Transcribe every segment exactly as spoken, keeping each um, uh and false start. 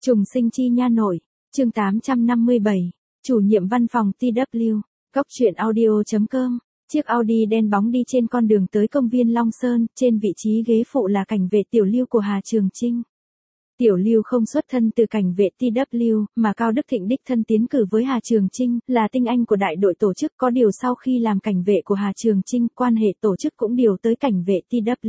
Trùng sinh chi nha nội, chương tám trăm năm mươi bảy, chủ nhiệm văn phòng tê vê, góc truyện audio chấm com. Chiếc Audi đen bóng đi trên con đường tới công viên Long Sơn, trên vị trí ghế phụ là cảnh vệ Tiểu Lưu của Hà Trường Chinh. Tiểu Lưu không xuất thân từ cảnh vệ tê vê, mà Cao Đức Thịnh đích thân tiến cử với Hà Trường Chinh, là tinh anh của đại đội tổ chức. Có điều sau khi làm cảnh vệ của Hà Trường Chinh, quan hệ tổ chức cũng điều tới cảnh vệ tê vê.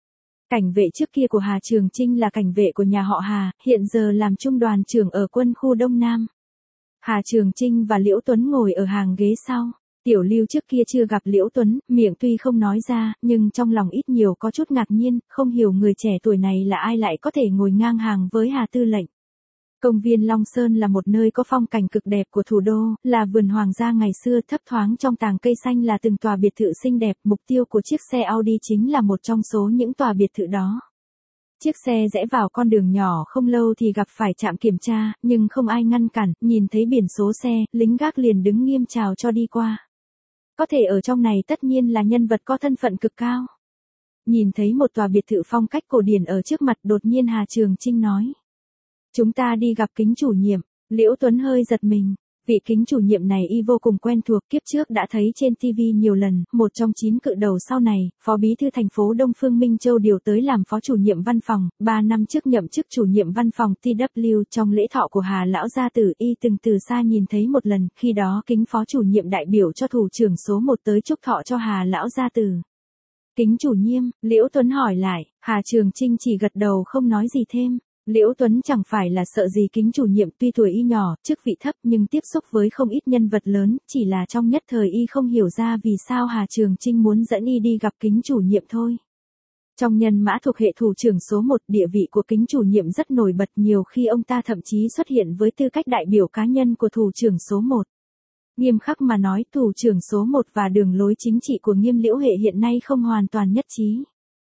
Cảnh vệ trước kia của Hà Trường Chinh là cảnh vệ của nhà họ Hà, hiện giờ làm trung đoàn trưởng ở quân khu Đông Nam. Hà Trường Chinh và Liễu Tuấn ngồi ở hàng ghế sau. Tiểu Lưu trước kia chưa gặp Liễu Tuấn, miệng tuy không nói ra, nhưng trong lòng ít nhiều có chút ngạc nhiên, không hiểu người trẻ tuổi này là ai lại có thể ngồi ngang hàng với Hà Tư lệnh. Công viên Long Sơn là một nơi có phong cảnh cực đẹp của thủ đô, là vườn hoàng gia ngày xưa, thấp thoáng trong tàng cây xanh là từng tòa biệt thự xinh đẹp. Mục tiêu của chiếc xe Audi chính là một trong số những tòa biệt thự đó. Chiếc xe rẽ vào con đường nhỏ không lâu thì gặp phải trạm kiểm tra, nhưng không ai ngăn cản, nhìn thấy biển số xe, lính gác liền đứng nghiêm chào cho đi qua. Có thể ở trong này tất nhiên là nhân vật có thân phận cực cao. Nhìn thấy một tòa biệt thự phong cách cổ điển ở trước mặt, đột nhiên Hà Trường Chinh nói: "Chúng ta đi gặp Kính chủ nhiệm." Liễu Tuấn hơi giật mình. Vị Kính chủ nhiệm này y vô cùng quen thuộc, kiếp trước đã thấy trên ti vi nhiều lần, một trong chín cự đầu sau này, phó bí thư thành phố Đông Phương Minh Châu điều tới làm phó chủ nhiệm văn phòng, ba năm trước nhậm chức chủ nhiệm văn phòng tê vê. Trong lễ thọ của Hà lão gia tử, y từng từ xa nhìn thấy một lần, khi đó Kính phó chủ nhiệm đại biểu cho thủ trưởng số một tới chúc thọ cho Hà lão gia tử. "Kính chủ nhiệm?" Liễu Tuấn hỏi lại. Hà Trường Chinh chỉ gật đầu không nói gì thêm. Liễu Tuấn chẳng phải là sợ gì Kính chủ nhiệm, tuy tuổi y nhỏ, chức vị thấp nhưng tiếp xúc với không ít nhân vật lớn, chỉ là trong nhất thời y không hiểu ra vì sao Hà Trường Chinh muốn dẫn y đi gặp Kính chủ nhiệm thôi. Trong nhân mã thuộc hệ thủ trưởng số một, địa vị của Kính chủ nhiệm rất nổi bật, nhiều khi ông ta thậm chí xuất hiện với tư cách đại biểu cá nhân của thủ trưởng số một. Nghiêm khắc mà nói, thủ trưởng số một và đường lối chính trị của Nghiêm Liễu hệ hiện nay không hoàn toàn nhất trí.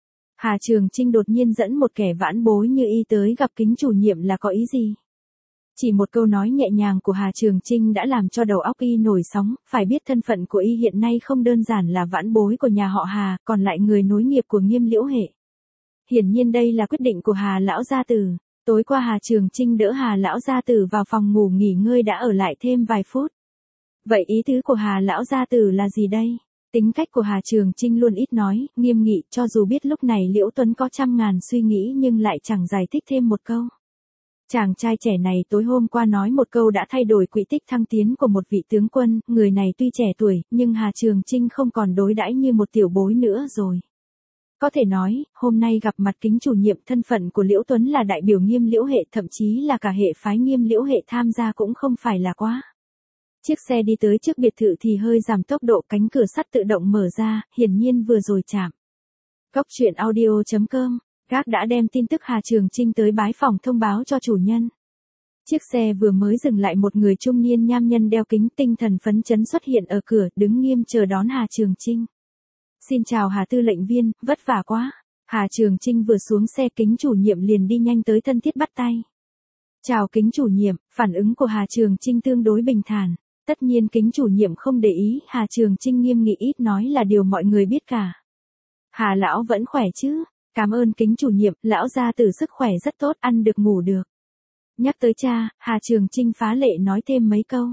Hà Trường Chinh đột nhiên dẫn một kẻ vãn bối như y tới gặp Kính chủ nhiệm là có ý gì? Chỉ một câu nói nhẹ nhàng của Hà Trường Chinh đã làm cho đầu óc y nổi sóng, phải biết thân phận của y hiện nay không đơn giản là vãn bối của nhà họ Hà, còn lại người nối nghiệp của Nghiêm Liễu hệ. Hiển nhiên đây là quyết định của Hà lão gia tử. Tối qua Hà Trường Chinh đỡ Hà lão gia tử vào phòng ngủ nghỉ ngơi đã ở lại thêm vài phút. Vậy ý tứ của Hà lão gia tử là gì đây? Tính cách của Hà Trường Chinh luôn ít nói, nghiêm nghị, cho dù biết lúc này Liễu Tuấn có trăm ngàn suy nghĩ nhưng lại chẳng giải thích thêm một câu. Chàng trai trẻ này tối hôm qua nói một câu đã thay đổi quỹ tích thăng tiến của một vị tướng quân, người này tuy trẻ tuổi, nhưng Hà Trường Chinh không còn đối đãi như một tiểu bối nữa rồi. Có thể nói, hôm nay gặp mặt Kính chủ nhiệm, thân phận của Liễu Tuấn là đại biểu Nghiêm Liễu hệ, thậm chí là cả hệ phái Nghiêm Liễu hệ tham gia cũng không phải là quá. Chiếc xe đi tới trước biệt thự thì hơi giảm tốc độ, cánh cửa sắt tự động mở ra, hiển nhiên vừa rồi chạm. Góc truyện audio chấm com, gác đã đem tin tức Hà Trường Chinh tới bái phòng thông báo cho chủ nhân. Chiếc xe vừa mới dừng lại, một người trung niên nham nhân đeo kính tinh thần phấn chấn xuất hiện ở cửa, đứng nghiêm chờ đón Hà Trường Chinh. "Xin chào Hà tư lệnh viên, vất vả quá." Hà Trường Chinh vừa xuống xe, Kính chủ nhiệm liền đi nhanh tới thân thiết bắt tay. "Chào Kính chủ nhiệm." Phản ứng của Hà Trường Chinh tương đối bình thản. Tất nhiên Kính chủ nhiệm không để ý, Hà Trường Chinh nghiêm nghị ít nói là điều mọi người biết cả. "Hà lão vẫn khỏe chứ?" "Cảm ơn Kính chủ nhiệm, lão gia tử sức khỏe rất tốt, ăn được ngủ được." Nhắc tới cha, Hà Trường Chinh phá lệ nói thêm mấy câu.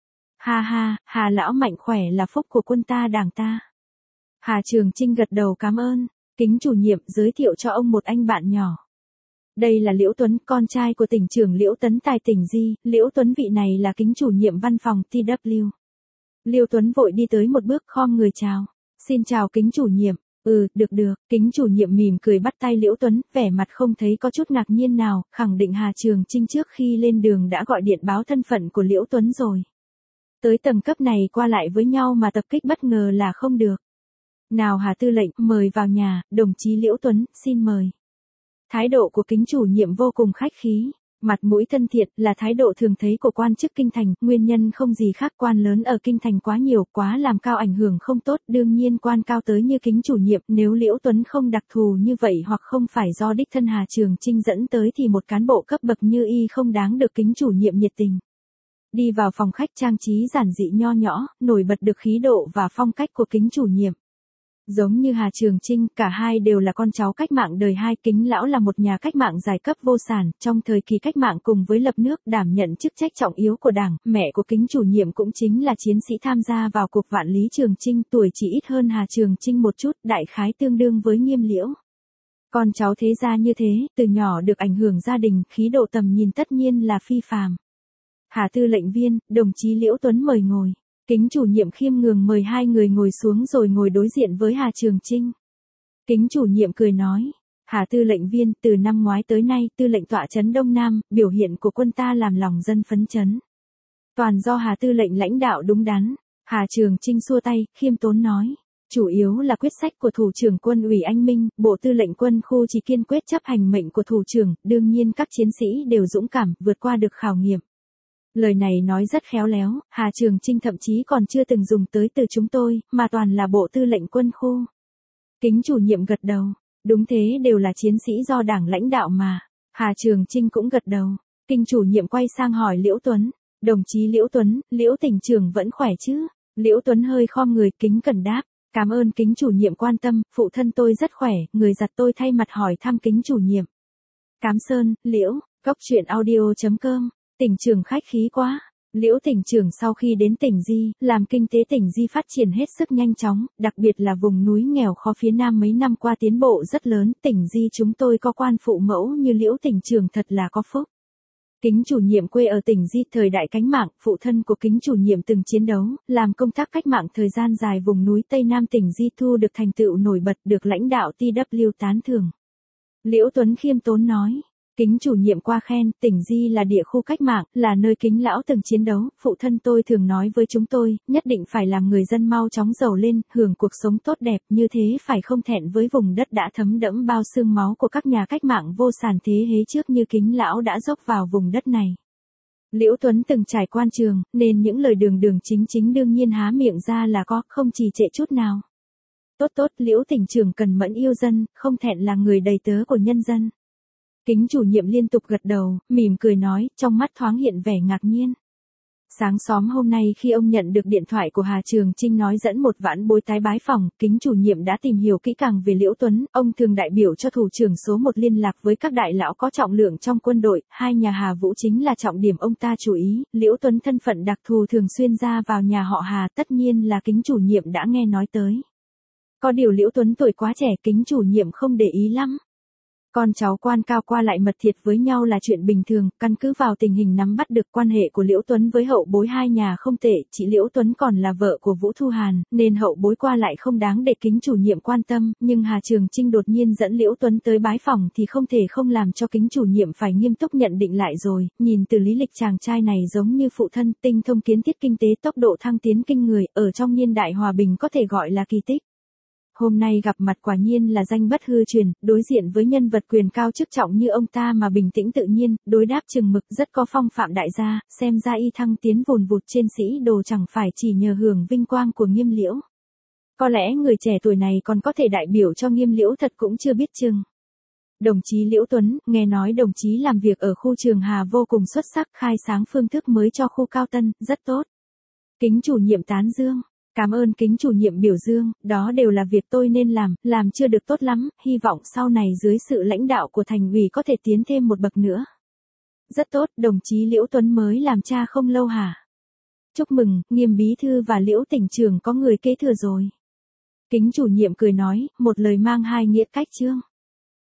"Ha ha, Hà lão mạnh khỏe là phúc của quân ta đảng ta." Hà Trường Chinh gật đầu cảm ơn. "Kính chủ nhiệm, giới thiệu cho ông một anh bạn nhỏ. Đây là Liễu Tuấn, con trai của tỉnh trưởng Liễu Tấn Tài tỉnh Di." Liễu Tuấn vị này là Kính chủ nhiệm văn phòng tê vê. Liễu Tuấn vội đi tới một bước khom người chào. "Xin chào Kính chủ nhiệm." "Ừ, được được." Kính chủ nhiệm mỉm cười bắt tay Liễu Tuấn, vẻ mặt không thấy có chút ngạc nhiên nào, khẳng định Hà Trường Chinh trước khi lên đường đã gọi điện báo thân phận của Liễu Tuấn rồi. Tới tầng cấp này qua lại với nhau mà tập kích bất ngờ là không được. "Nào Hà tư lệnh, mời vào nhà, đồng chí Liễu Tuấn, xin mời." Thái độ của Kính chủ nhiệm vô cùng khách khí, mặt mũi thân thiện, là thái độ thường thấy của quan chức kinh thành, nguyên nhân không gì khác, quan lớn ở kinh thành quá nhiều, quá làm cao ảnh hưởng không tốt, đương nhiên quan cao tới như Kính chủ nhiệm, nếu Liễu Tuấn không đặc thù như vậy hoặc không phải do đích thân Hà Trường Chinh dẫn tới thì một cán bộ cấp bậc như y không đáng được Kính chủ nhiệm nhiệt tình. Đi vào phòng khách trang trí giản dị nho nhỏ, nổi bật được khí độ và phong cách của Kính chủ nhiệm. Giống như Hà Trường Chinh, cả hai đều là con cháu cách mạng đời hai. Kính lão là một nhà cách mạng giai cấp vô sản, trong thời kỳ cách mạng cùng với lập nước đảm nhận chức trách trọng yếu của Đảng. Mẹ của Kính chủ nhiệm cũng chính là chiến sĩ tham gia vào cuộc Vạn Lý Trường Chinh, tuổi chỉ ít hơn Hà Trường Chinh một chút, đại khái tương đương với Nghiêm Liễu. Con cháu thế gia như thế, từ nhỏ được ảnh hưởng gia đình, khí độ tầm nhìn tất nhiên là phi phàm. Hà tư lệnh viên, đồng chí Liễu Tuấn mời ngồi. Kính chủ nhiệm khiêm nhường mời hai người ngồi xuống rồi ngồi đối diện với Hà Trường Chinh. Kính chủ nhiệm cười nói, Hà tư lệnh viên, từ năm ngoái tới nay, tư lệnh tọa trấn Đông Nam, biểu hiện của quân ta làm lòng dân phấn chấn. Toàn do Hà tư lệnh lãnh đạo đúng đắn. Hà Trường Chinh xua tay, khiêm tốn nói, chủ yếu là quyết sách của thủ trưởng quân ủy Anh Minh, bộ tư lệnh quân khu chỉ kiên quyết chấp hành mệnh của thủ trưởng, đương nhiên các chiến sĩ đều dũng cảm, vượt qua được khảo nghiệm. Lời này nói rất khéo léo, Hà Trường Chinh thậm chí còn chưa từng dùng tới từ chúng tôi, mà toàn là bộ tư lệnh quân khu. Kính chủ nhiệm gật đầu, đúng thế, đều là chiến sĩ do Đảng lãnh đạo mà. Hà Trường Chinh cũng gật đầu. Kinh chủ nhiệm quay sang hỏi Liễu Tuấn, đồng chí Liễu Tuấn, Liễu tỉnh trưởng vẫn khỏe chứ? Liễu Tuấn hơi khom người kính cẩn đáp, cảm ơn kính chủ nhiệm quan tâm, phụ thân tôi rất khỏe, người giặt tôi thay mặt hỏi thăm kính chủ nhiệm. Cám Sơn, Liễu, Cốc truyện audio chấm com. Tỉnh trưởng khách khí quá. Liễu tỉnh trưởng sau khi đến tỉnh Di, làm kinh tế tỉnh Di phát triển hết sức nhanh chóng, đặc biệt là vùng núi nghèo khó phía Nam mấy năm qua tiến bộ rất lớn. Tỉnh Di chúng tôi có quan phụ mẫu như Liễu tỉnh trưởng thật là có phúc. Kính chủ nhiệm quê ở tỉnh Di thời đại cách mạng, phụ thân của kính chủ nhiệm từng chiến đấu, làm công tác cách mạng thời gian dài vùng núi Tây Nam tỉnh Di thu được thành tựu nổi bật, được lãnh đạo tê vê tán thưởng. Liễu Tuấn khiêm tốn nói. Kính chủ nhiệm qua khen, tỉnh Di là địa khu cách mạng, là nơi kính lão từng chiến đấu, phụ thân tôi thường nói với chúng tôi, nhất định phải làm người dân mau chóng giàu lên, hưởng cuộc sống tốt đẹp, như thế phải không thẹn với vùng đất đã thấm đẫm bao xương máu của các nhà cách mạng vô sản thế hệ trước như kính lão đã dốc vào vùng đất này. Liễu Tuấn từng trải quan trường, nên những lời đường đường chính chính đương nhiên há miệng ra là có, không trì trệ chút nào. Tốt tốt, Liễu tỉnh trưởng cần mẫn yêu dân, không thẹn là người đầy tớ của nhân dân. Kính chủ nhiệm liên tục gật đầu, mỉm cười nói, trong mắt thoáng hiện vẻ ngạc nhiên. Sáng xóm hôm nay khi ông nhận được điện thoại của Hà Trường Chinh nói dẫn một vãn bối tái bái phòng, kính chủ nhiệm đã tìm hiểu kỹ càng về Liễu Tuấn, ông thường đại biểu cho thủ trưởng số một liên lạc với các đại lão có trọng lượng trong quân đội, hai nhà Hà Vũ chính là trọng điểm ông ta chú ý, Liễu Tuấn thân phận đặc thù thường xuyên ra vào nhà họ Hà, tất nhiên là kính chủ nhiệm đã nghe nói tới. Có điều Liễu Tuấn tuổi quá trẻ, kính chủ nhiệm không để ý lắm. Con cháu quan cao qua lại mật thiết với nhau là chuyện bình thường, căn cứ vào tình hình nắm bắt được quan hệ của Liễu Tuấn với hậu bối hai nhà không tệ, chị Liễu Tuấn còn là vợ của Vũ Thu Hàn, nên hậu bối qua lại không đáng để kính chủ nhiệm quan tâm, nhưng Hà Trường Chinh đột nhiên dẫn Liễu Tuấn tới bái phòng thì không thể không làm cho kính chủ nhiệm phải nghiêm túc nhận định lại rồi, nhìn từ lý lịch chàng trai này giống như phụ thân, tinh thông kiến thiết kinh tế, tốc độ thăng tiến kinh người, ở trong niên đại hòa bình có thể gọi là kỳ tích. Hôm nay gặp mặt quả nhiên là danh bất hư truyền, đối diện với nhân vật quyền cao chức trọng như ông ta mà bình tĩnh tự nhiên, đối đáp chừng mực rất có phong phạm đại gia, xem ra y thăng tiến vùn vụt trên sĩ đồ chẳng phải chỉ nhờ hưởng vinh quang của Nghiêm Liễu. Có lẽ người trẻ tuổi này còn có thể đại biểu cho Nghiêm Liễu thật cũng chưa biết chừng. Đồng chí Liễu Tuấn, nghe nói đồng chí làm việc ở khu Trường Hà vô cùng xuất sắc, khai sáng phương thức mới cho khu Cao Tân, rất tốt. Kính chủ nhiệm tán dương. Cảm ơn kính chủ nhiệm biểu dương, đó đều là việc tôi nên làm, làm chưa được tốt lắm, hy vọng sau này dưới sự lãnh đạo của thành ủy có thể tiến thêm một bậc nữa. Rất tốt, đồng chí Liễu Tuấn mới làm cha không lâu hả? Chúc mừng, Nghiêm bí thư và Liễu tỉnh trưởng có người kế thừa rồi. Kính chủ nhiệm cười nói, một lời mang hai nghĩa cách chương.